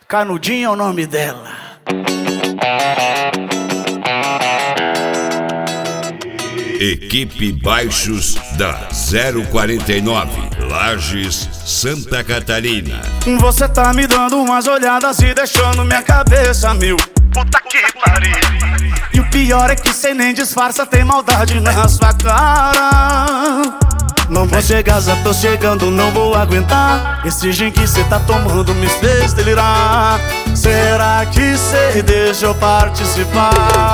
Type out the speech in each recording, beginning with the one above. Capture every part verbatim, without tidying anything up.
Canudinho é o nome dela. Equipe Baixos da zero quarenta e nove, Lages, Santa Catarina. Você tá me dando umas olhadas e deixando minha cabeça mil. Puta que pariu. E o pior é que cê nem disfarça, tem maldade na sua cara. Não vou chegar, já tô chegando, não vou aguentar. Esse gin que cê tá tomando me fez delirar. Será que cê deixa eu participar?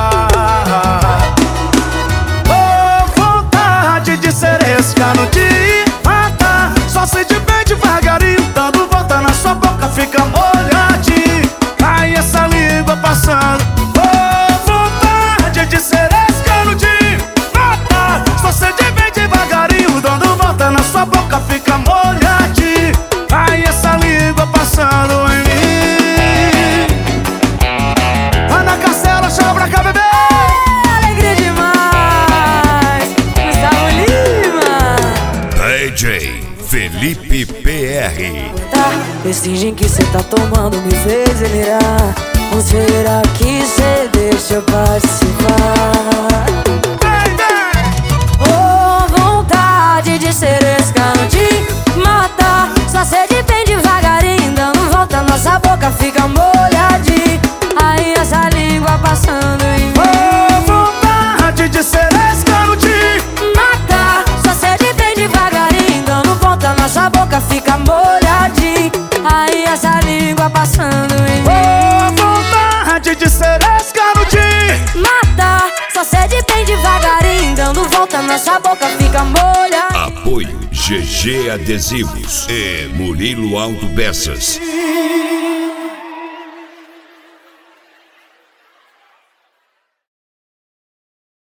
Oh, vontade de ser esse canudinho, mata. Só sei de bem devagarinho, dando volta na sua boca, fica molhadinho. Ai, essa língua passando. Oh, vontade de ser esse canudinho, mata. Só sei de bem devagarinho, dando volta na sua boca, fica molhadinho. Ai, essa língua passando em mim. Ana Castela, chama pra cá, bebê. Alegria demais, Gustavo Lima. D J Felipe P R. Tá, esse gin que cê tá tomando me fez delirar. Ou será que cê deixa eu participar? Oh, vontade de ser esse canudinho, mata. Só sede bem devagarinho, dando volta, nossa boca fica molhadinha. Aí essa língua passando em mim. Oh, vontade de ser esse canudinho, Mata, só sede bem devagarinho, dando volta, nossa boca fica molhadinha. Aí essa língua passando em mim. oh, vontade de ser esse canudinho. Mata, só sede bem devagarinho, dando volta, nossa boca fica molhadinha. Apoio G G Adesivos e Murilo Autopeças.